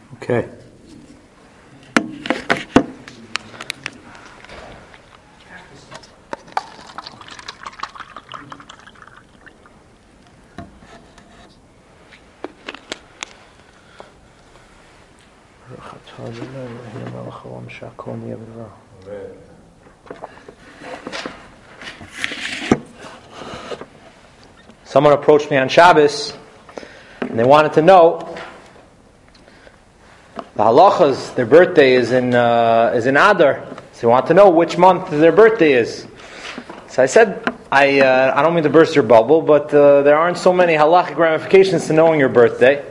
Okay. Someone approached me on Shabbos and they wanted to know the halachas. Their birthday is in Adar, so they want to know which month their birthday is. So I said, I don't mean to burst your bubble, but there aren't so many halachic ramifications to knowing your birthday.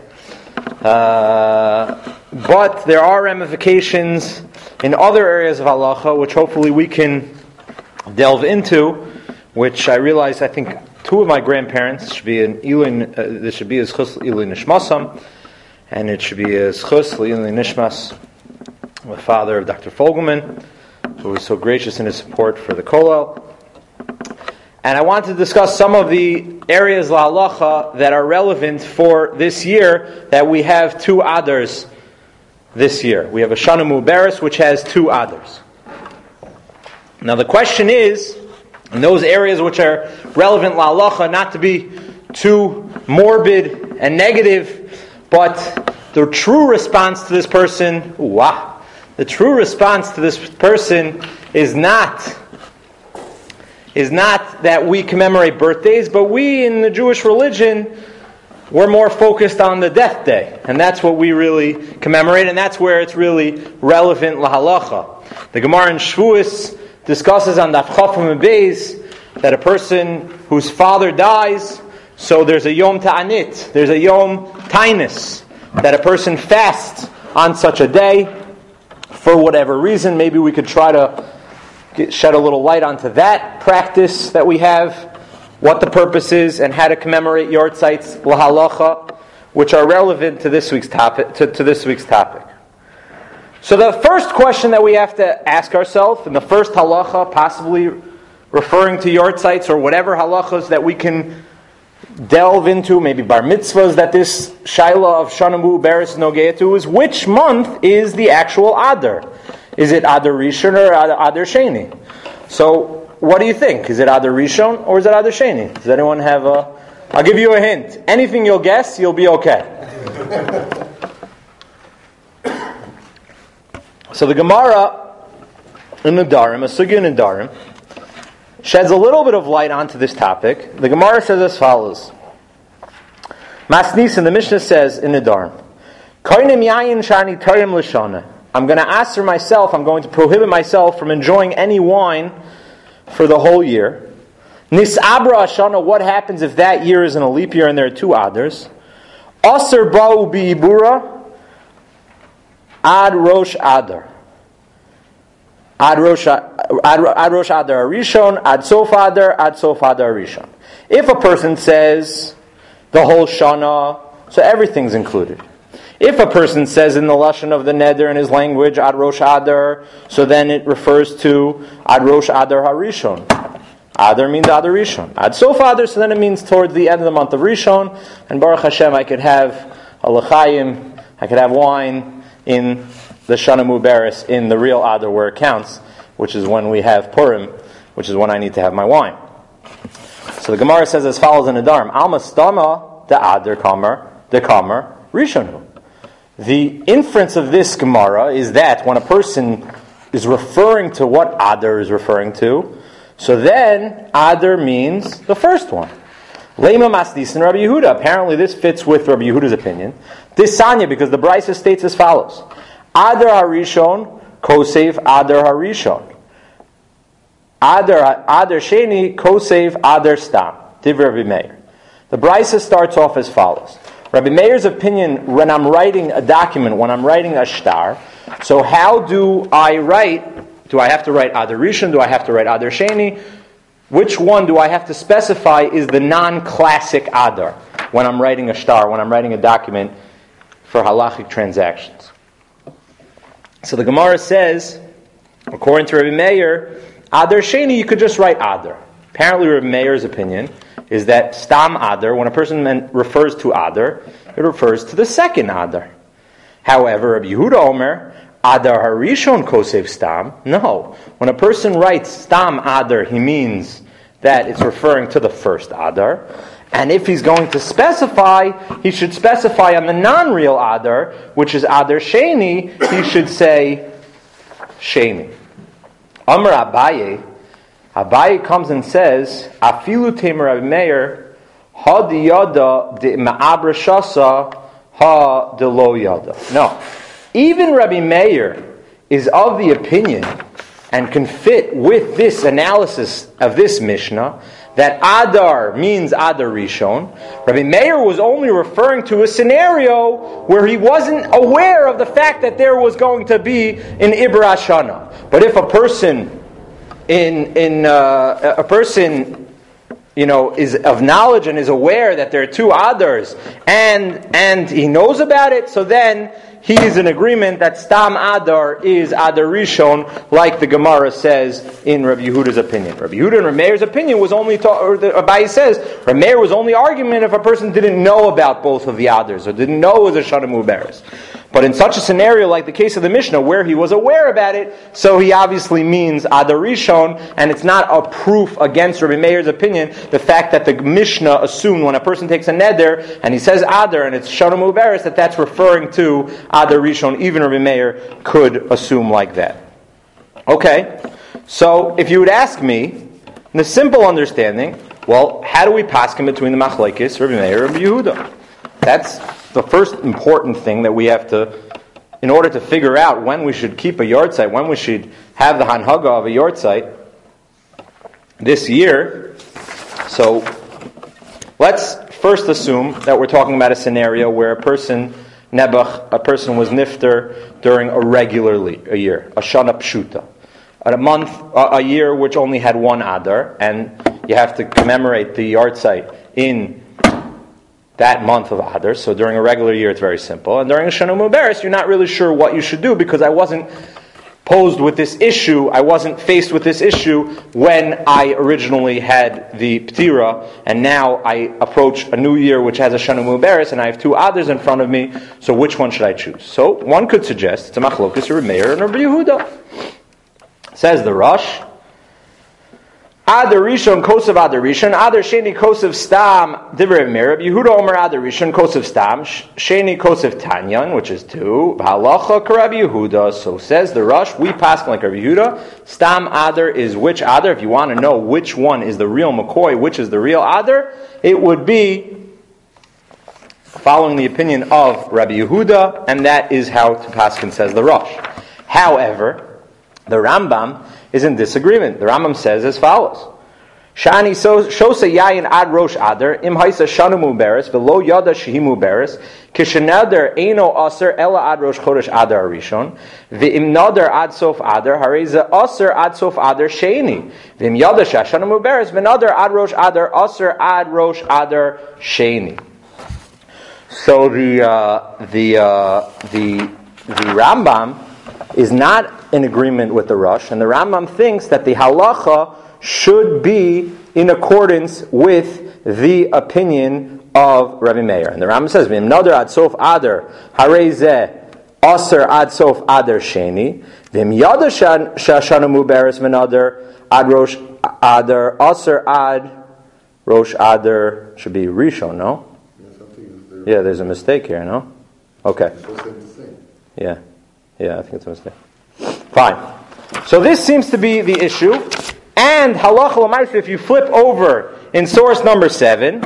But there are ramifications in other areas of halacha, which hopefully we can delve into. Which I realize, I think two of my grandparents should be in Ilin. This should be as chus Ilin Nishmasam, and it should be as chus Ilin Nishmas, the father of Dr. Fogelman, who was so gracious in his support for the Kollel. And I want to discuss some of the areas la halacha that are relevant for this year, that we have two Adars this year. We have a Shana Mu'beres, which has two Adars. Now the question is, in those areas which are relevant la halacha, not to be too morbid and negative, but the true response to this person, the true response to this person is not that we commemorate birthdays, but we in the Jewish religion, we're more focused on the death day. And that's what we really commemorate, and that's where it's really relevant la halacha. The Gemara in Shavuos discusses on Daf Chafam Beis that a person whose father dies, so there's a Yom Ta'anit, there's a Yom Tainus, that a person fasts on such a day for whatever reason. Maybe we could try to shed a little light onto that practice that we have, what the purpose is, and how to commemorate yortzites la halacha, which are relevant to this week's topic. So the first question that we have to ask ourselves, and the first halacha, possibly referring to yortzites or whatever halachas that we can delve into, maybe bar mitzvahs that this shaila of Shana Mu'beres nogea to, is which month is the actual Adar? Is it Adar Rishon or Adar Sheni? So, what do you think? Is it Adar Rishon or is it Adar Sheni? Does anyone have a... I'll give you a hint. Anything you'll guess, you'll be okay. So the Gemara in Nedarim, a sugya in Nedarim, sheds a little bit of light onto this topic. The Gemara says as follows. Masnis, and the Mishnah says in Nedarim, Koinem yayin shani torim l'shana. I'm going to answer myself, I'm going to prohibit myself from enjoying any wine for the whole year. Nis'abra Ashana, what happens if that year is in a leap year and there are two Adars? Aser ba'u bi'ibura ad rosh Adar. Ad rosh Adar Arishon, ad sof Adar Arishon. If a person says the whole Shana, so everything's included. If a person says in the lashon of the neder in his language ad rosh Adar, so then it refers to ad rosh Adar Harishon. Adar means Adar Rishon. Ad sof Adar, so then it means towards the end of the month of Rishon. And Baruch Hashem, I could have a l'chaim, I could have wine in the Shana Mu'beres in the real Adar where it counts, which is when we have Purim, which is when I need to have my wine. So the Gemara says as follows in Nedarim: Alma stama the Adar kamer Rishonu. The inference of this Gemara is that when a person is referring to what Adar is referring to, so then Adar means the first one. Lema Masdis and Rabbi Yehuda. Apparently this fits with Rabbi Yehuda's opinion. This Sanya, because the Brisa states as follows: Adar Harishon, Kosev Adar Harishon. Adar Sheni, Kosev Adar Stam. Div Rabbi Meir. The Brisa starts off as follows. Rabbi Meir's opinion, when I'm writing a document, when I'm writing a shtar, so how do I write? Do I have to write Adar Rishon? Do I have to write Adar Sheni? Which one do I have to specify is the non-classic Adar when I'm writing a shtar, when I'm writing a document for halachic transactions? So the Gemara says, according to Rabbi Meir, Adar Sheni, you could just write Adar. Apparently Rabbi Meir's opinion is that Stam Adar, when a person refers to Adar, it refers to the second Adar. However, Rabbi Yehuda Omer, Adar Harishon Kosev Stam. No. When a person writes Stam Adar, he means that it's referring to the first Adar. And if he's going to specify, he should specify on the non-real Adar, which is Adar Sheni, he should say Sheni. Amar Abaye comes and says, Afilu Temer Rabbi Meir, Ha di yada de ma'abra shasa, ha de lo yada. No. Even Rabbi Meir is of the opinion and can fit with this analysis of this Mishnah that Adar means Adar Rishon. Rabbi Meir was only referring to a scenario where he wasn't aware of the fact that there was going to be an Ibra Shana. But if a person is of knowledge and is aware that there are two Adars and he knows about it, so then he is in agreement that Stam Adar is Adar Rishon, like the Gemara says in Rabbi Yehuda's opinion. Rabbi Yehuda and Rabbi Meir's opinion was only, Abaye says, Rabbi Meir was only argument if a person didn't know about both of the Adars, or didn't know it was a Shana Muberes. But in such a scenario like the case of the Mishnah, where he was aware about it, so he obviously means Adar Rishon, and it's not a proof against Rabbi Meir's opinion, the fact that the Mishnah assumed when a person takes a neder, and he says Adar, and it's Shana Muberes, that's referring to Adar Rishon. Even Rabbi Meir could assume like that. Okay, so if you would ask me, in the simple understanding, well, how do we paskin between the machlekes, Rabbi Meir and Rabbi Yehuda? That's the first important thing that we have to, in order to figure out when we should keep a yahrzeit, when we should have the hanhaga of a yahrzeit this year. So let's first assume that we're talking about a scenario where a person was nifter during a year, a shana pshuta, a year which only had one adar, and you have to commemorate the yahrzeit in that month of Adar. So during a regular year it's very simple, and during a Shana Muberes you're not really sure what you should do, because I wasn't posed with this issue, I wasn't faced with this issue when I originally had the Ptira, and now I approach a new year which has a Shana Muberes, and I have two Adars in front of me, so which one should I choose? So one could suggest it's a Machlokas or Rabbi Meir and Rabbi Yehuda. Says the Rosh, Adar Rishon Kosev Adar Rishon, Adar Sheni Kosev Stam Divrei Meir, Rabbi Yehuda Omer Adar Rishon Kosev Stam, Sheni Kosev Tanyan, which is 2, Halacha Rabbi Yehuda. So says the Rosh, we pass like Rabbi Yehuda. Stam Adar is which Adar? If you want to know which one is the real McCoy, which is the real Adar, it would be following the opinion of Rabbi Yehuda, and that is how to paskin, says the Rosh. However, the Rambam is in disagreement. The Rambam says as follows: Shani shosa yayin ad rosh adar im haisa shanu muberes v'lo yada shehi muberes kishenader eino aser ela ad rosh chodesh adar rishon v'im nader ad sof adar hareza aser ad sof adar sheni v'im yada shashanu muberes v'nader ad rosh adar aser ad rosh adar sheni. So the Rambam is not in agreement with the Rosh, and the Rambam thinks that the halacha should be in accordance with the opinion of Rabbi Meir. And the Rambam says, "V'im nader ad sof adar harei aser ad sof adar sheni, v'im yada shashana muberes v'nader ad rosh adar aser ad rosh adar." Should be rishon, no? Yeah, there's a mistake here, no? Okay. Yeah, I think it's a mistake. Fine. So this seems to be the issue. And halacha l'maisa, if you flip over in source number 7,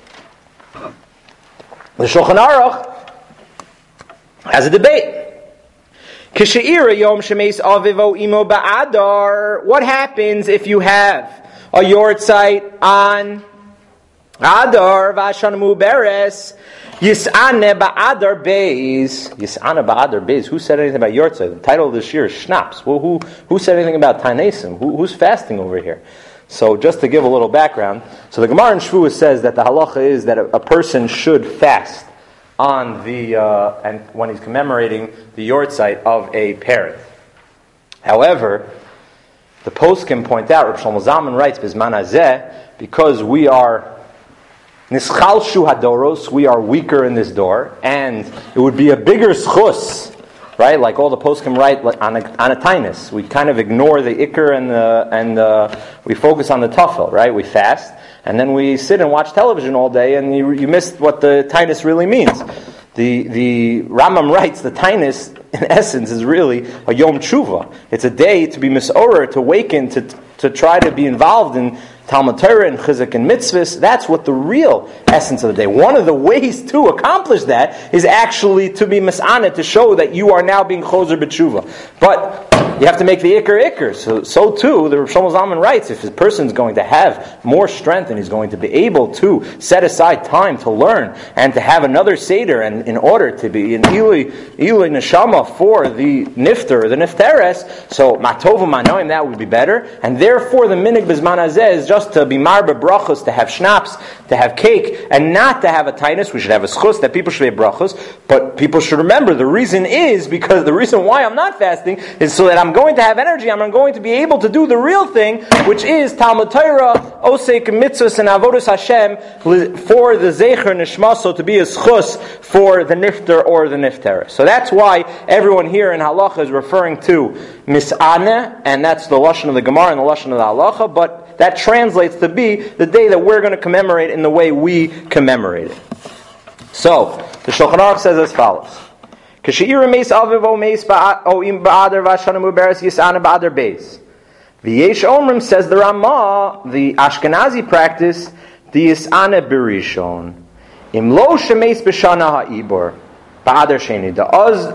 the Shulchan Aruch has a debate. Kisheira yom shemeis avivo imo ba'adar. What happens if you have a yahrzeit on Adar v'ashan muberes? Yis'ane ba'adar beis. Yis'ane ba'adar beis. Who said anything about yahrzeit? The title of this year is Schnapps. Well, who said anything about Tainesim? Who's fasting over here? So just to give a little background, so the Gemara in Shavuos says that the halacha is that a person should fast on the and when he's commemorating the yahrzeit of a parent. However, the poskim point out, Rav Shlomo Zalman writes, Bizman hazeh, because we are Nischalshu hadoros, we are weaker in this door, and it would be a bigger schus, right? Like all the poskim write on a tainus. We kind of ignore the ikr and we focus on the tafel, right? We fast, and then we sit and watch television all day, and you miss what the tainus really means. The Rambam writes the tainus, in essence, is really a yom tshuva. It's a day to be misorer, to awaken, to try to be involved in Talmud Torah and Chizuk and mitzvahs. That's what the real essence of the day. One of the ways to accomplish that is actually to be mis'aneh, to show that you are now being choser b'tshuva. But you have to make the ikr. So too, the Rosh Shlomo Zalman writes, if a person is going to have more strength and he's going to be able to set aside time to learn and to have another seder, and in order to be an Ilui Neshama for the nifter, the nifteres, so matova manoim, that would be better. And therefore the minig b'zman hazeh is just to be marba brachos, to have schnapps, to have cake, and not to have a tainus. We should have a schus, that people should have brachos, but people should remember the reason is because the reason why I'm not fasting is so that I'm going to have energy, I'm going to be able to do the real thing, which is Talmud Torah, Osek Mitzvahs, and Avodas Hashem for the Zecher Nishmaso, to be a schus for the nifter or the nifter. So that's why everyone here in Halacha is referring to Mis'aneh, and that's the Lashon of the Gemara and the Lashon of the Halacha, but that translates to be the day that we're going to commemorate in the way we commemorate it. So, the Shulchan Aruch says as follows. K'she'ira meis aviv o meis o'im ba'adar v'ashana muberes yisana ba'adar beis. V'yesh omrim, says the Ramah, the Ashkenazi practice, the yisana berishon. Im lo shemeis b'shana ha'ibor ba'adar sheni. The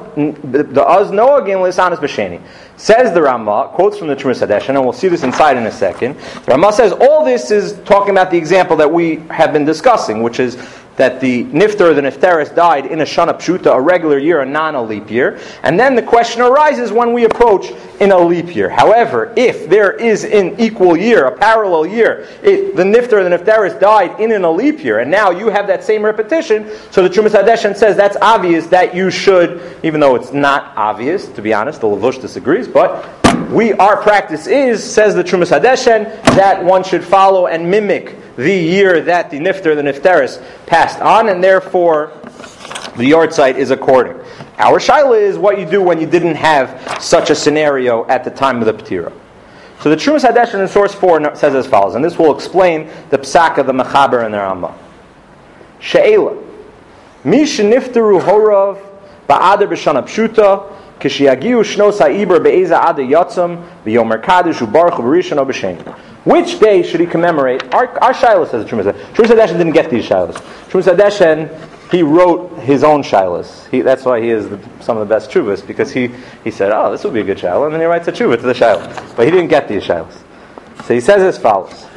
oz noagin l'yisanas b'sheni. Says the Ramah, quotes from the Terumas Hadeshen, and we'll see this inside in a second. The Ramah says all this is talking about the example that we have been discussing, which is that the nifter, the nifteris, died in a shana pshuta, a regular year, a non-leap year. And then the question arises when we approach in a leap year. However, if there is an equal year, a parallel year, the nifter, the nifteris died in a leap year, and now you have that same repetition, so the Terumas Hadeshen says that's obvious that you should, even though it's not obvious, to be honest, the Lavush disagrees, but our practice is, says the Terumas Hadeshen, that one should follow and mimic the year that the nifter, the nifteris, passed on, and therefore the yahrzeit is according. Our shaila is what you do when you didn't have such a scenario at the time of the ptira. So the Terumas Hadeshen in source 4 says as follows, and this will explain the psak of the Mechaber and the Rambam. She'ela, mi shenifteru horav ba'adar b'shana pshuta, kishiyagiu shnos ha'ibur be'eza ada yatzam v'yomer kadosh u'baruch u'barishon u'b'shem. Which day should he commemorate? Our Shilas, says the Terumas Hadeshen. Terumas Hadeshen didn't get these Shilas. Terumas Hadeshen, he wrote his own Shilas. That's why he is some of the best Tshuvas, because he said, oh, this would be a good Shilah, and then he writes a Tshuva to the Shilah. But he didn't get these Shilas. So he says as follows.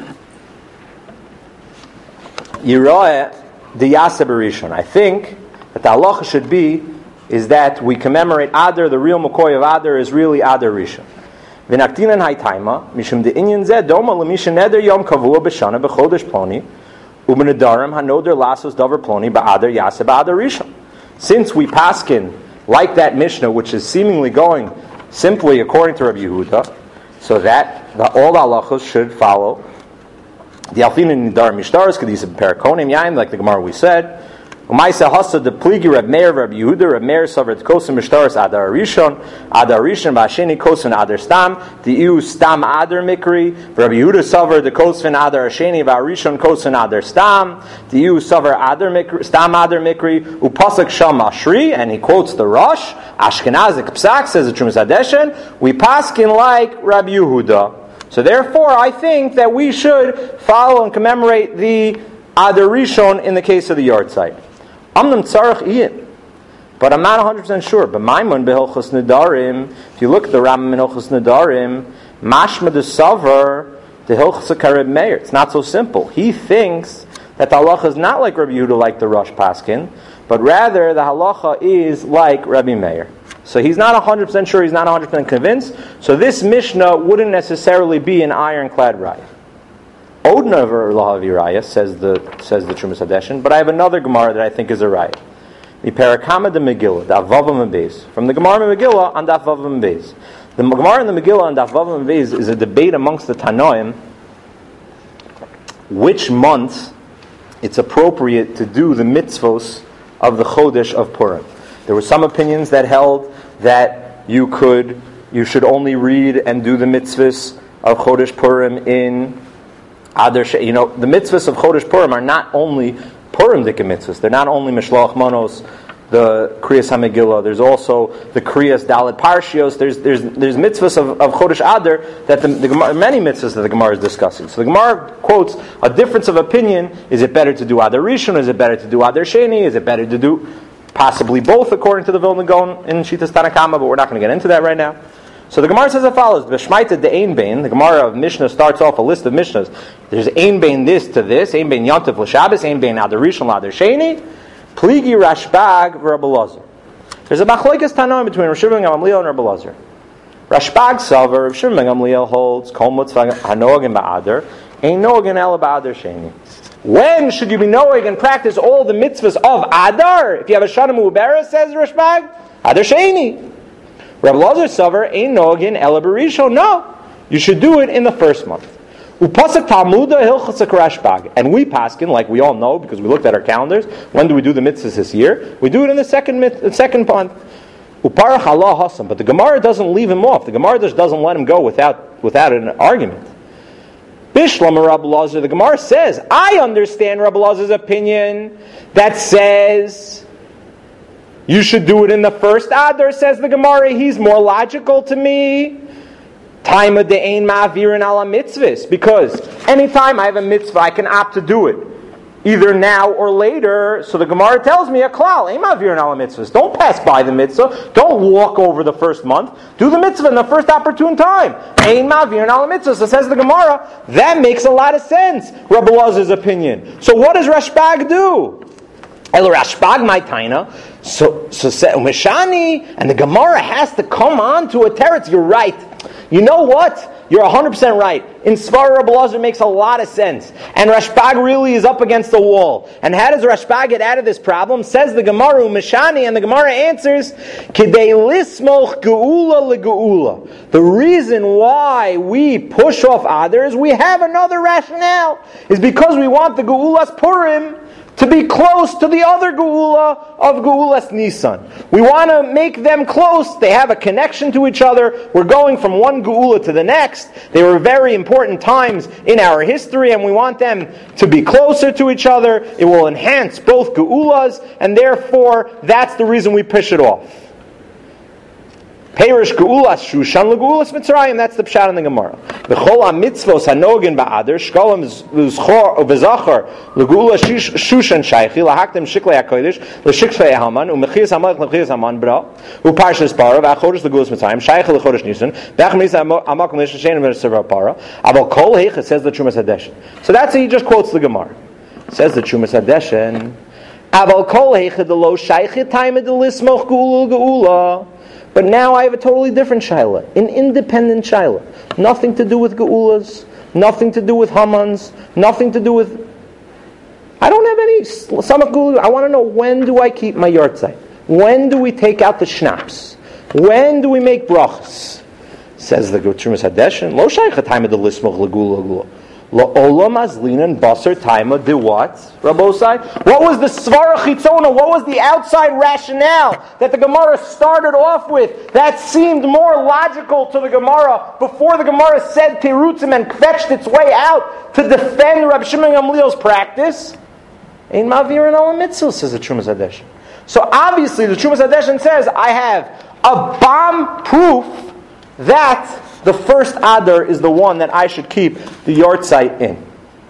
Yiroeh diyasa berishon. I think that the halacha should be is that we commemorate Adar, the real Makoy of Adar is really Adar Rishon. V'naktinan haytaima mishum de'inyan zeh doma l'misha neder yom kavua b'shana b'chodesh ploni u'b'nedarim hanoder lasos davar ploni ba'adar yaseh ba'adar rishon. Since we paskin like that Mishnah, which is seemingly going simply according to Rabbi Yehuda, so that all the halachos should follow the alfinin nidar mishtaris kedisa b'perakonim yaim, like the Gemara we said. Umaysa hasa de pligi Reb Meir Reb Yehuda Reb Meir saved kosim mishtaris adar rishon ba'asheni kosin adar stam diu stam adar mikri Reb Yehuda saved the kosin adar asheni ba'arishon kosin adar stam diu saved adar mikri stam adar mikri upasek sham ashri, and he quotes the Rosh Ashkenazik psak, says the Terumas Hadeshen, we paskin like Reb Yehuda. So therefore I think that we should follow and commemorate the adar rishon in the case of the yahrzeit. Amnam tzarech iyin, but I'm not 100% sure. But Maimon behilchos nedarim, if you look at the Rambam in Hilchos Nedarim, mashma de savar the hilchos Reb Meir. It's not so simple. He thinks that the halacha is not like Rabbi Yehuda, like the Rosh Paskin, but rather the halacha is like Rabbi Meir. So he's not 100% sure. He's not 100% convinced. So this Mishnah wouldn't necessarily be an ironclad raya. Odnaver lahavi raya, says the Terumas Hadeshen, but I have another Gemara that I think is a raya. The Parakama de Megillah, the Avavam Beis, from the Gemara in Megillah on Daf Vavam Beis. The Gemara in the Megillah on Daf Vavam Beis is a debate amongst the Tanoim which month it's appropriate to do the mitzvos of the Chodesh of Purim. There were some opinions that held that you should only read and do the mitzvahs of Chodesh Purim in Adar. The mitzvahs of Chodesh Purim are not only Purim Dika mitzvahs. They're not only Mishloach Manos, the Kriyas HaMegillah. There's also the Kriyas Dalet Parshios. There's mitzvahs of Chodesh Adar that the Gemara, many mitzvahs that the Gemara is discussing. So the Gemara quotes a difference of opinion. Is it better to do Adar Rishon? Is it better to do Adar Sheni? Is it better to do possibly both, according to the Vilna Gaon in Shitas Tanakama? But we're not going to get into that right now. So the Gemara says as follows: B'shmaita de Ein Bein. The Gemara of Mishnah starts off a list of Mishnahs. There's Ein Bein this to this, Ein Bein Yontif l'Shabbos, Ein Bein Adar Rishon l'Adar Sheni, Pligi Rashbag v'Rabbi Elazar. There's a machlokes tanoim between Rav Shimon ben Gamliel and Rabbi Elazar. Rashbag Savar, Rav Shimon ben Gamliel holds Kol Mitzvah Hanogin Ba'adar, Ein Nogin Ela Ba'adar Sheni. When should you be knowing and practice all the mitzvahs of Adar? If you have a Shana Mu'ubera, says Rashbag, Adar Sheni. Rabbi Elazar Savar, Ein Nogin Ela B'Rishon. No, you should do it in the first month. Upasak Talmuda Hilchasak Rashbag. And we paskin, like we all know, because we looked at our calendars, when do we do the mitzvahs this year? We do it in the second month. Uparach Allah Hasam. But the Gemara doesn't leave him off. The Gemara just doesn't let him go without an argument. Bishlam Rabbi Elazar, the Gemara says, I understand Rabbi Elazar's opinion that says you should do it in the first Adar, says the Gemara. He's more logical to me. Time of the ein ma'avirin ala mitzvahs, because anytime I have a mitzvah, I can opt to do it, either now or later. So the Gemara tells me a klal, ein ma'avirin ala mitzvahs. Don't pass by the mitzvah. Don't walk over the first month. Do the mitzvah in the first opportune time. Ein ma'avirin ala mitzvahs. So says the Gemara. That makes a lot of sense. Rabbi Elazar's opinion. So what does Rashbag do? El Rashbag my taina. So Mishani, and the Gemara has to come on to a teretz. You're right. You know what? You're 100% right. In Svar, Rabbi Elazar makes a lot of sense. And Rashbag really is up against the wall. And how does Rashbag get out of this problem? Says the Gemara, Mishani, and the Gemara answers, Kidei lismoch geula legeula. The reason why we push off others, we have another rationale, is because we want the Geulas Purim to be close to the other Geula of Geulas Nisan. We want to make them close. They have a connection to each other. We're going from one Geula to the next. They were very important times in our history, and we want them to be closer to each other. It will enhance both Geulas, and therefore, that's the reason we push it off. Perish Geulas Shushan leGeulas Mitzrayim. That's the pshat in the Gemara. B'chol hamitzvos hanogin ba'adar shkolam v'zachar leGeulas Shushan shaychi lahaktem shiklei hakodesh l'shiklei haman u'mechias hamalek l'mechias haman bra u'parshas para v'achodesh leGeulas Mitzrayim shaychi l'chodesh Nisan v'achmis hamakom l'shein v'serva para abal kol heicha, says the Trumas Hadeshen. So that's he just quotes the Gemara. Says the Trumas Hadeshen. Abal kol heicha delo shaychi taima delismoch geula. But now I have a totally different shaila, an independent shaila. Nothing to do with geulas, nothing to do with Hamans, nothing to do with... I don't have any samach geula. I want to know, when do I keep my yartzeit? When do we take out the schnapps? When do we make brachas? Says the Trumas Hadeshen, lo shaykha taima de lismoch legula. La'olam azlinan basar taima de what? Rabbosai? What was the svara chitzona? What was the outside rationale that the Gemara started off with that seemed more logical to the Gemara before the Gemara said terutzim and kvetched its way out to defend Rabbi Shimon Gamliel's practice? Ein ma'avirin ala mitzvah, says the Trumas Hadeshen. So obviously the Trumas Hadeshen says I have a bomb proof that the first Adar is the one that I should keep the yartzeit in.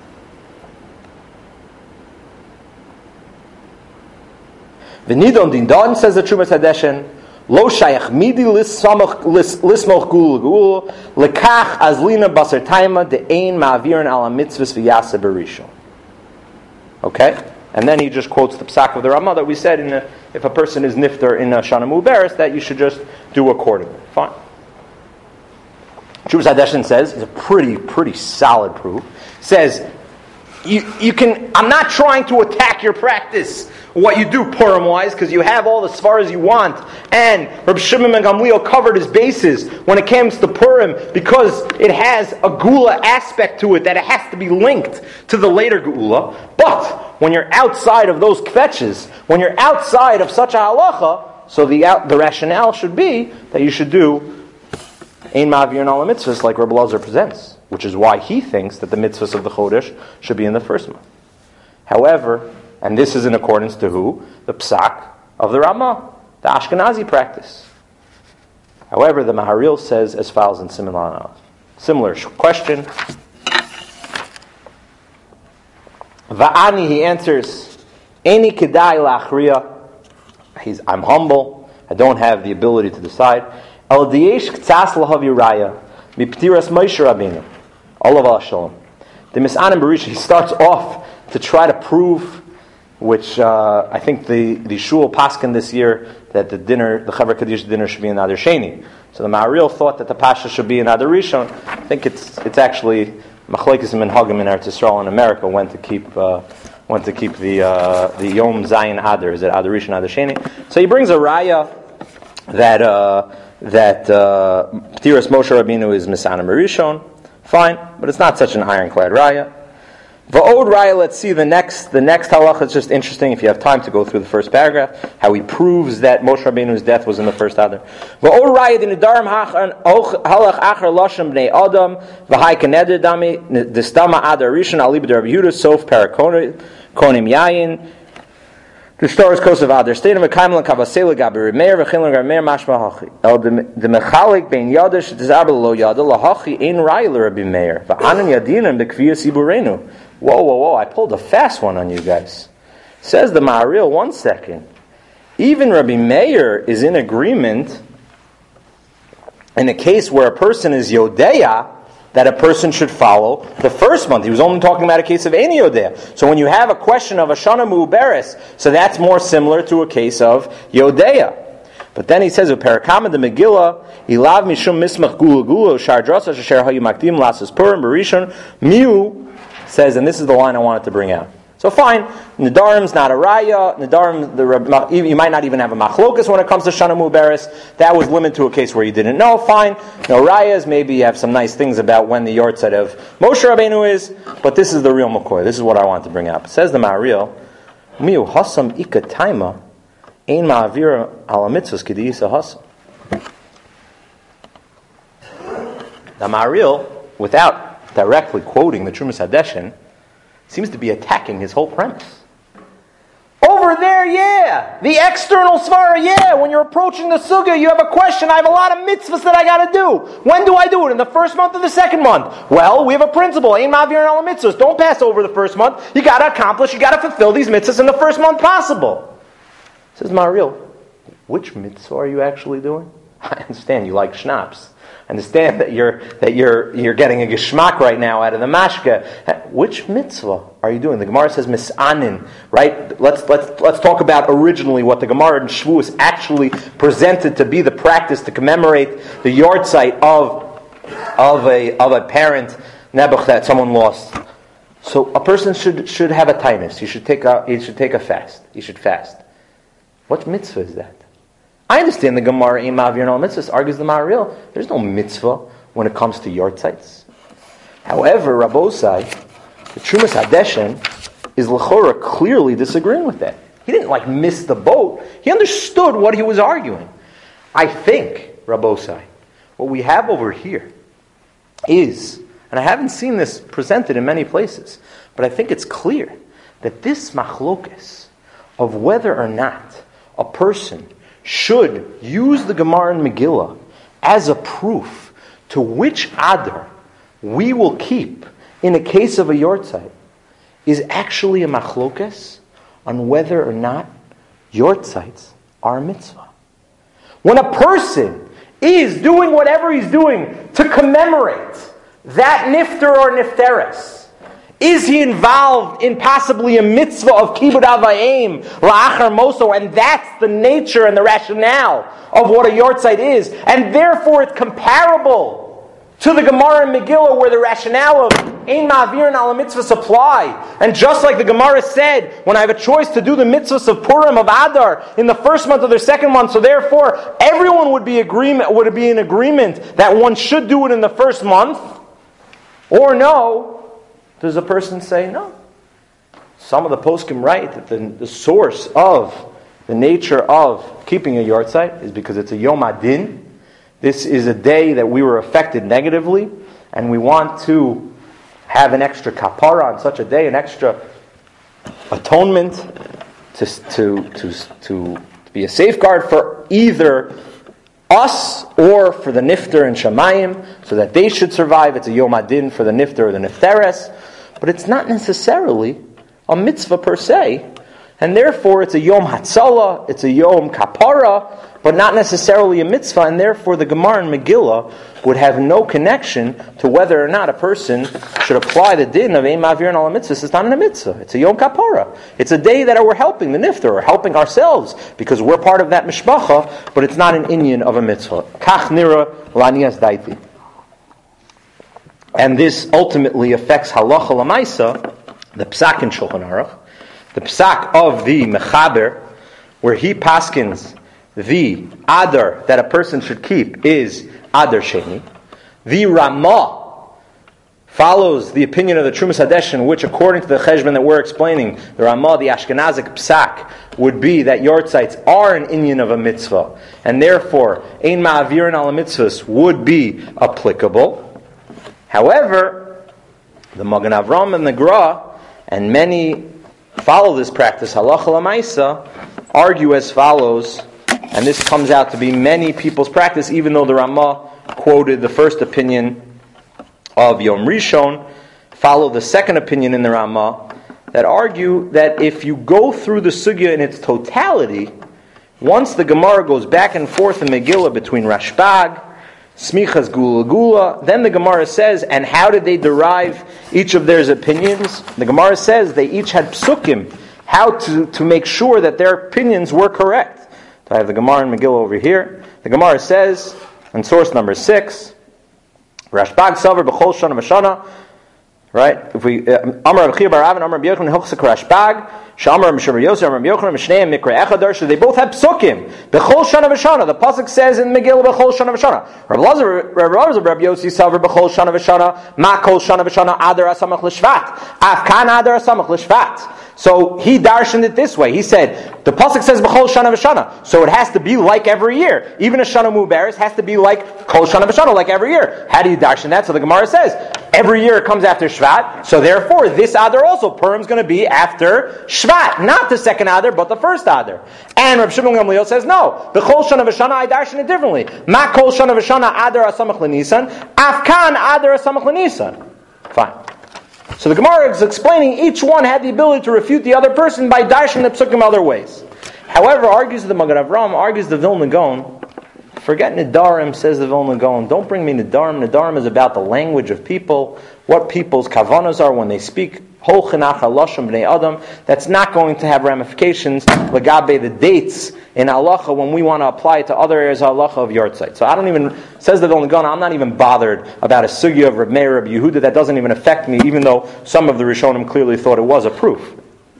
V'nidon din don, says the Trumas Hadeshen, lo shayach midi lismoch gul gul lekach azlina basar taima de ein ma'avirin ala mitzvahs v'yasa berishon. Okay, and then he just quotes the psak of the Ramah that we said if a person is nifter in a Shana Mu'beres, that you should just do accordingly. Fine. Trumas Hadeshen says, it's a pretty solid proof, says, you can, I'm not trying to attack your practice, what you do Purim-wise, because you have all as far as you want, and Rabbi Shimon ben Gamliel covered his bases when it comes to Purim, because it has a Geula aspect to it, that it has to be linked to the later Geula. But when you're outside of those kvetches, when you're outside of such a halacha, so the rationale should be that you should do ein ma'avir all the mitzvahs like Rebbe Lazar presents, which is why he thinks that the mitzvahs of the Chodesh should be in the first month. However, and this is in accordance to who? The psak of the Ramah, the Ashkenazi practice. However, the Maharil says as follows in Siman Aleph. Similar question. Va'ani, he answers, Eni kedai la'achriya. I'm humble. I don't have the ability to decide. El diyesh k'tzas lahavi raya miptiras Moshe Rabbeinu. Olav shalom. The Misanim Berisha, he starts off to try to prove, which I think the shul paskin this year, that the Chaver Kaddish dinner should be in Adar Sheni. So the Maharil thought that the Pasha should be in Adar Rishon. I think it's actually Machlekes Minhagim in Eretz Yisrael in America when to keep the Yom Zayin Adar. Is it Adar Rishon, Adar Sheni? So he brings a raya that Ptiras Moshe Rabbeinu is Misanim Rishon. Fine, but it's not such an ironclad raya. Va'od raya, let's see the next halacha. It's just interesting if you have time to go through the first paragraph, how he proves that Moshe Rabbeinu's death was in the first Adar. Va'od raya din nedarim halach acher lashem bnei adam v'hai keneder dami destama Adar rishon ali b'der Rabbi Yehuda sof parakonim yayin. The stars coast of Adar. State of Mekayim Kavasela Gabi Meir V'Chilin Meir Mashma Hachi. El the Mechalik Ben Yadash Tizabel Lo Yada Lahachi Ein Railer Rabbi Meir V'Anan Yadinam B'Kviyah Siburenu. Whoa! I pulled a fast one on you guys. Says the Maharil. 1 second. Even Rabbi Meir is in agreement in a case where a person is Yodeya that a person should follow the first month. He was only talking about a case of Ein Yodea. So when you have a question of Ashana Mu'beres, so that's more similar to a case of Yodea. But then he says, "Perakama de Megillah, ilav mishum mismach gula gula shar drasa shasher hayu makdim lasas purim berishon miu," says, and this is the line I wanted to bring out. So fine, Nedarim's not a raya. Nedarim, you might not even have a machlokas when it comes to Shana Mu'beres. That was limited to a case where you didn't know. Fine, no rayas. Maybe you have some nice things about when the yortzeit of Moshe Rabbeinu is, but this is the real McCoy. This is what I want to bring up. It says the Maharil, Miu hasam ika taima ein ma'avir ala mitzvos kediyisa hasam. The Maharil, without directly quoting the Trumas Hadeshin, seems to be attacking his whole premise. Over there, yeah. The external svara, yeah. When you're approaching the sugya, you have a question. I have a lot of mitzvahs that I got to do. When do I do it? In the first month or the second month? Well, we have a principle. Ein ma'avir ala mitzvahs. Don't pass over the first month. You got to accomplish, you got to fulfill these mitzvahs in the first month possible. Says Maharil, which mitzvah are you actually doing? I understand you like schnapps. I understand that you're getting a geschmack right now out of the mashka. Which mitzvah are you doing? The Gemara says misanin, right? Let's talk about originally what the Gemara in Shavuos actually presented to be the practice to commemorate the yortzeit of a parent nebuch that someone lost. So a person should have a tainus. He should take a fast. He should fast. What mitzvah is that? I understand the Gemara Ein Ma'avir Al Mitzvahs argues the Maharil. There's no mitzvah when it comes to yortzeits. However, Rabbosai, the Trumas Hadeshin, is l'chora clearly disagreeing with that. He didn't miss the boat. He understood what he was arguing. I think, Rabbosai, what we have over here is, and I haven't seen this presented in many places, but I think it's clear that this machlokes of whether or not a person should use the Gemara in Megillah as a proof to which Adar we will keep in a case of a yortzeit is actually a machlokes on whether or not yortzeits are a mitzvah. When a person is doing whatever he's doing to commemorate that nifter or nifteres, is he involved in possibly a mitzvah of kibud avayim la'achar moso, and that's the nature and the rationale of what a yortzeit is, and therefore it's comparable to the Gemara in Megillah where the rationale of ein ma'avir ala mitzvahs apply. And just like the Gemara said, when I have a choice to do the mitzvahs of Purim, of Adar, in the first month or the second month, so therefore everyone would be in agreement that one should do it in the first month, or no, does a person say, no, some of the poskim write that the source of the nature of keeping a yortzeit is because it's a Yom Adin. This is a day that we were affected negatively, and we want to have an extra kapara on such a day, an extra atonement to be a safeguard for either us or for the nifter and shamayim, so that they should survive. It's a Yom Adin for the nifter or the nifteres, but it's not necessarily a mitzvah per se, and therefore it's a Yom Hatzalah, it's a Yom Kapara, but not necessarily a mitzvah, and therefore the Gemara in Megillah would have no connection to whether or not a person should apply the din of Ein Ma'avirin Al HaMitzvah. It's not a mitzvah. It's a Yom Kapara. It's a day that we're helping the nifter, or helping ourselves, because we're part of that mishpacha, but it's not an inyan of a mitzvah. Kach nira lanias daiti. And this ultimately affects halacha lamaisa, the psak in Shulchan Aruch, the psak of the mechaber, where he paskins the adar that a person should keep is adar sheni. The Ramah follows the opinion of the Trumas Hadeshin, which, according to the cheshbon that we're explaining, the Ramah, the Ashkenazic psak, would be that yortzites are an inyan of a mitzvah, and therefore ein ma'avirin al mitzvahs would be applicable. However, the Magen Avram and the Gra, and many follow this practice, halacha lamaisa, argue as follows, and this comes out to be many people's practice, even though the Ramah quoted the first opinion of Yom Rishon, follow the second opinion in the Ramah, that argue that if you go through the sugya in its totality, once the Gemara goes back and forth in Megillah between Rashbag, Smichas Gula Gula, then the Gemara says, and how did they derive each of their opinions? The Gemara says they each had psukim, how to make sure that their opinions were correct. So I have the Gemara in Megillah over here. The Gemara says, in source number 6, Rashbag Savar B'chol Shana V'Shana, right? If we Amar Rabbi Chia bar Avin, Amar Rabbi Yochanan Hilchzik Rashbag, Shamar Mishavar Yosef, Amar Rabbi Yochanan Mishneim Mikra Echadar. So they both have psukim. B'chol Shana V'Shana. The pasuk says in Megillah B'chol Shana V'Shana. Rabbi Lazar, Rabbi Yossi Savar B'chol Shana V'Shana. Ma Kol Shana V'Shana Adar Asamach L'Shvat. Afkan Adar Asamach L'Shvat. So he darshaned it this way. He said, the pasuk says B'chol Shana V'Shana, so it has to be like every year. Even a Shana Mubaris has to be like Kol Shana V'Shana, like every year. How do you darshan that? So the Gemara says, every year it comes after Shvat, so therefore this Adar also, Purim's going to be after Shvat. Not the second Adar, but the first Adar. And Reb Shimon Gamliel says, no, B'chol Shana V'Shana, I darshan it differently. Ma Kol Shana V'Shana Adar Asamach L'Nisan, Afkan Adar Asamach L'Nisan. Fine. So the Gemara is explaining each one had the ability to refute the other person by darshan the psukim other ways. However, argues the Magen Avram, argues the Vilna Gaon, forget Nidarim, says the Vilna Gaon, don't bring me Nidarim. Nidarim is about the language of people, what people's kavanas are when they speak. Hol chinach halashon b'nei adam. That's not going to have ramifications legabe the dates in halacha when we want to apply it to other areas of halacha of yortzeit. So I don't even, says the Vilna Gaon, I'm not even bothered about a sugya of Reb Meir, Reb Yehuda. That doesn't even affect me, even though some of the Rishonim clearly thought it was a proof.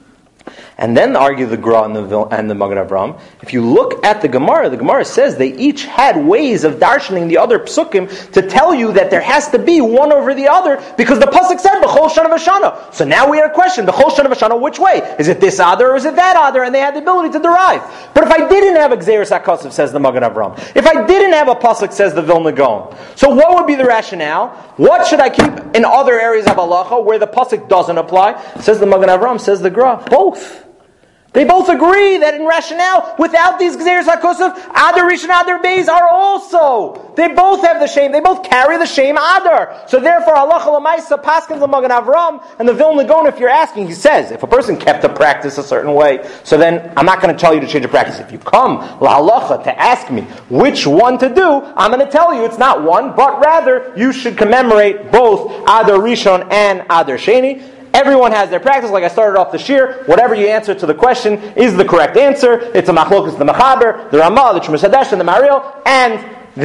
And then argue the Gra and the Magen Avram. If you look at the Gemara says they each had ways of darshaning the other psukim to tell you that there has to be one over the other, because the pasuk said B'chol Shana V'Shana. So now we have a question: B'chol Shana V'Shana, which way? Is it this Adar or is it that Adar? And they had the ability to derive. But if I didn't have a Gzeres HaKosov, says the Magen Avram, if I didn't have a pasuk, says the Vilna Gaon, so what would be the rationale? What should I keep in other areas of halacha where the pasuk doesn't apply? Says the Magen Avram, says the Gra, both. They both agree that in rationale, without these Gzeres HaKosov, Adar Rishon, Adar Beis are also. They both have the shame. They both carry the shame Adar. So therefore, halacha l'maisa, paskin l'magen Avram, and the Vilna Gaon, if you're asking, he says, if a person kept a practice a certain way, so then I'm not going to tell you to change your practice. If you come l'halacha to ask me which one to do, I'm going to tell you it's not one, but rather you should commemorate both Adar Rishon and Adar Sheni. Everyone has their practice, like I started off the shir. Whatever you answer to the question is the correct answer. It's a machlokas, the Machaber, the Ramah, the Trumas Hadeshin, and the Mariel, and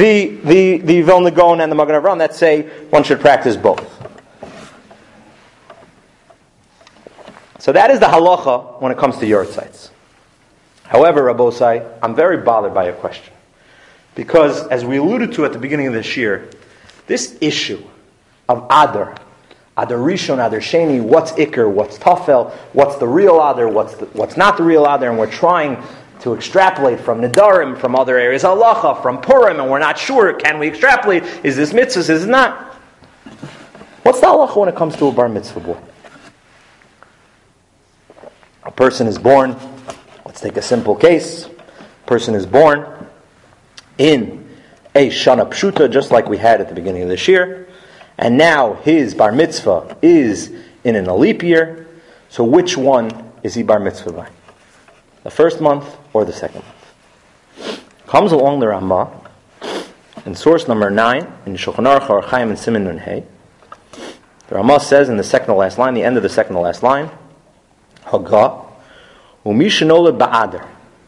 the Vilna Gaon and the Magen Avram that say one should practice both. So that is the halacha when it comes to yortzites. However, Rabbosai, I'm very bothered by your question. Because, as we alluded to at the beginning of this year, this issue of Adar, Adar Rishon, Adar Sheni, what's Iker, what's Tafel, what's the real Adar, what's not the real Adar, and we're trying to extrapolate from Nedarim, from other areas of Halacha, from Purim, and we're not sure, can we extrapolate? Is this mitzvah, is this not? What's the Halacha when it comes to a bar mitzvah boy? A person is born, let's take a simple case, a person is born in a Shana Pshuta, just like we had at the beginning of this year, and now his bar mitzvah is in a leap year. So which one is he bar mitzvah by? The first month or the second month? Comes along the Ramah in source number 9 in Shulchan Aruch Orach Chaim and Siman Nun Hey. The Ramah says in the second to last line, the end of the second to last line, Haga umi shenoled ba'adar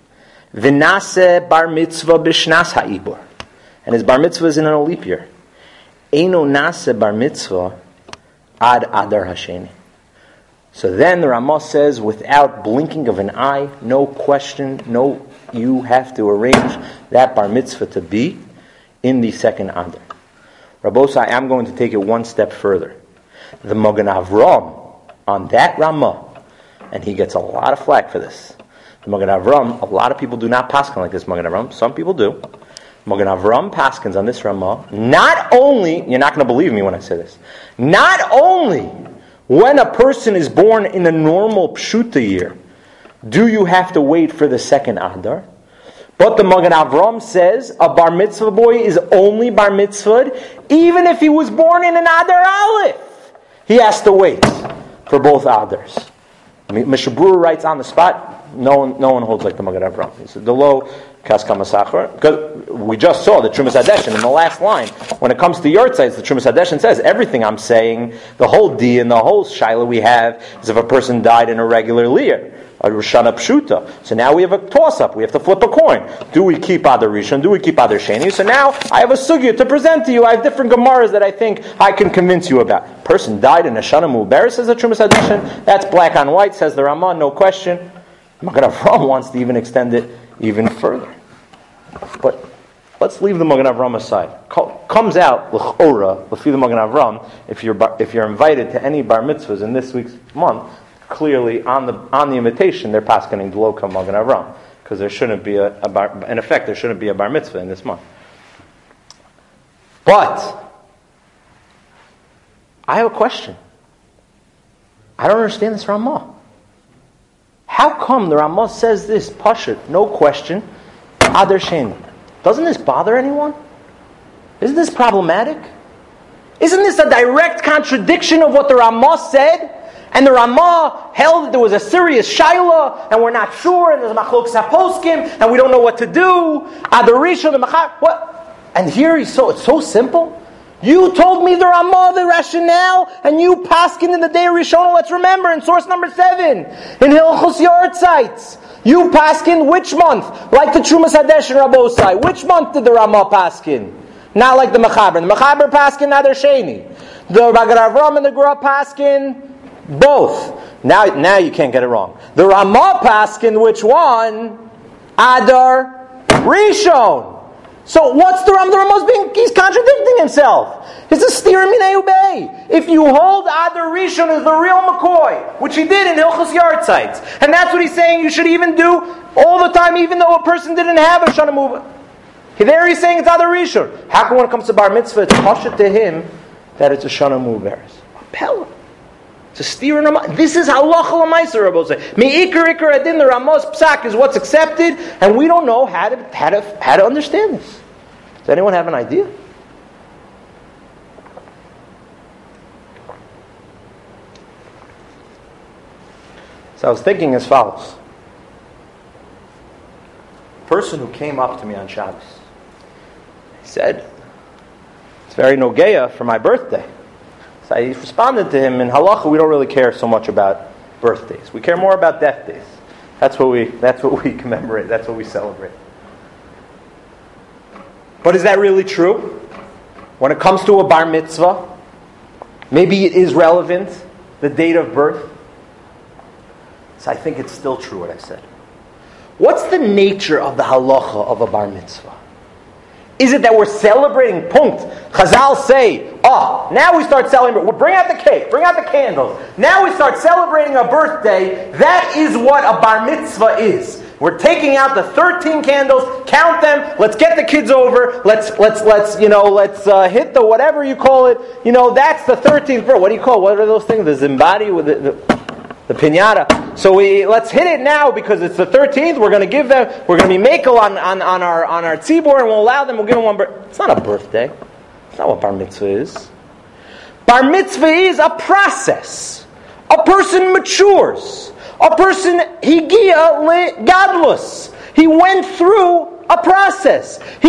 v'naseh bar mitzvah b'shnas ha'ibur, and his bar mitzvah is in a leap year. Eino nase bar mitzvah ad adar hasheni. So then the Ramah says, without blinking of an eye, no question, no, you have to arrange that bar mitzvah to be in the second adar. Rabbosai, I'm going to take it one step further. The Magen Avram on that Ramah, and he gets a lot of flack for this. The Magen Avram, a lot of people do not paskin like this Magen Avram. Some people do. Magen Avram paskins on this Ramah. Not only, you're not going to believe me when I say this, not only when a person is born in a normal Pshuta year, do you have to wait for the second Adar? But the Magen Avram says a bar mitzvah boy is only bar mitzvah even if he was born in an Adar Aleph. He has to wait for both Adars. I mean, Mishabur writes on the spot, no one holds like the Magen Avram. He said, the low Kaskama Sachar, because we just saw the Trumas Hadeshin in the last line. When it comes to Yortzites, the Trumas Hadeshin says, everything I'm saying, the whole D and the whole Shaila we have, is if a person died in a regular Lear, a Roshana Pshuta. So now we have a toss-up, we have to flip a coin. Do we keep Adar Rishon? Do we keep Adar Sheni? So now I have a sugya to present to you. I have different Gemaras that I think I can convince you about. Person died in a Shana Mu'ber, says the Trumas Hadeshin. That's black on white, says the Ramah, no question. Magen Avram wants to even extend it even further. But let's leave the Magen Avram aside. Comes out l'chora, l'fi the Magen Avram, if you're invited to any bar mitzvahs in this week's month, clearly on the invitation they're paskening the loka Magen Avram, because there shouldn't be in effect there shouldn't be a bar mitzvah in this month. But I have a question. I don't understand this Ramah. How come the Ramah says this, Pashut, no question, Adar Sheni? Doesn't this bother anyone? Isn't this problematic? Isn't this a direct contradiction of what the Ramah said? And the Ramah held that there was a serious shaila, and we're not sure, and there's a machlok saposkim, and we don't know what to do. Adar Rishon, the machar, what? And here it's so simple. You told me the Ramah, the rationale, and you paskin in the day of Rishon. Let's remember in source number 7, in Hilchos Yortzites, you paskin which month? Like the Trumas Hadeshin Rabbosai. Which month did the Ramah paskin? Not like the Mechaber. The Mechaber paskin Adar Sheni. The Magen Avram and the Gra paskin both. Now you can't get it wrong. The Ramah paskin which one? Adar Rishon. So what's the Ramah? The Ramah's he's contradicting himself. It's a steer minei ubei. If you hold Adar Rishon as the real McCoy, which he did in Hilchos Yartzites, and that's what he's saying you should even do all the time, even though a person didn't have a Shana Mu'ber. There he's saying it's Adar Rishon. How come when it comes to Bar Mitzvah, it's pashut to him that it's a Shana Mu'ber? Pella. It's a steer in Ramah. This is halacha l'maisa, Rabbi say. Me'ikar ikar adin, the Ramah's psak is what's accepted, and we don't know how to understand this. Does anyone have an idea? So I was thinking as follows. A person who came up to me on Shabbos, he said, it's very nogeya for my birthday. So I responded to him, in halacha we don't really care so much about birthdays. We care more about death days. That's what we commemorate, that's what we celebrate. But is that really true? When it comes to a bar mitzvah, maybe it is relevant, the date of birth. So I think it's still true what I said. What's the nature of the halacha of a bar mitzvah? Is it that we're celebrating punkt? Chazal say, now we start celebrating. Bring out the cake. Bring out the candles. Now we start celebrating a birthday. That is what a bar mitzvah is. We're taking out the 13 candles, count them, let's get the kids over, let's hit the whatever you call it. That's the 13th birth. What do you call it? What are those things? The zimbadi with the piñata. So let's hit it now because it's the 13th. We're going to be makel on our tzibur, and we'll allow them, we'll give them one birthday. It's not a birthday. It's not what bar mitzvah is. Bar mitzvah is a process. A person matures. A person, higia le-gadlus. He went through a process. He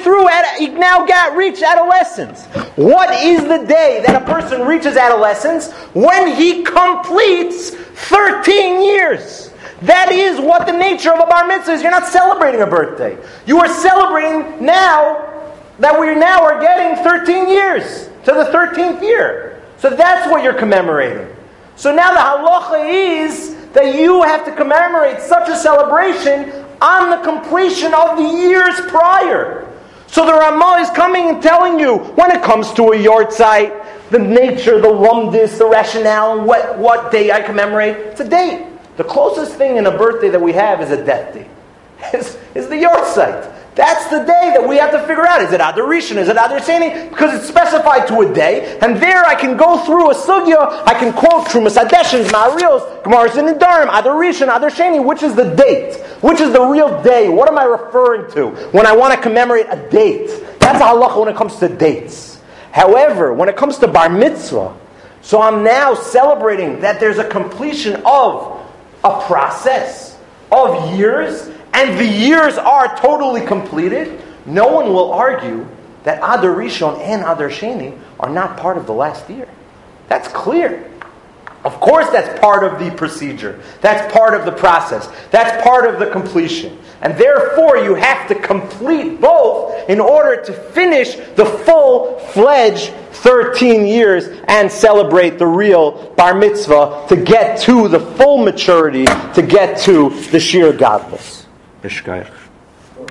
now reached adolescence. What is the day that a person reaches adolescence? When he completes 13 years. That is what the nature of a bar mitzvah is. You're not celebrating a birthday. You are celebrating now that we now are getting 13 years to the 13th year. So that's what you're commemorating. So now the halacha is that you have to commemorate such a celebration on the completion of the years prior. So the Ramah is coming and telling you, when it comes to a yortzeit, the nature, the lumdis, the rationale, what day I commemorate, it's a date. The closest thing in a birthday that we have is a death day. Is the yortzeit. That's the day that we have to figure out. Is it Adar Rishon? Is it Adar Sheni? Because it's specified to a day. And there I can go through a sugya. I can quote Trumas Hadeshins, Ma'arios, Gemaras in Nedarim, Adar Rishon, Adar Sheni. Which is the date? Which is the real day? What am I referring to when I want to commemorate a date? That's a halacha when it comes to dates. However, when it comes to bar mitzvah, so I'm now celebrating that there's a completion of a process of years, and the years are totally completed. No one will argue that Adar Rishon and Adar Sheni are not part of the last year. That's clear. Of course that's part of the procedure. That's part of the process. That's part of the completion. And therefore you have to complete both in order to finish the full-fledged 13 years and celebrate the real bar mitzvah to get to the full maturity, to get to the sheer godless. Bishkayach.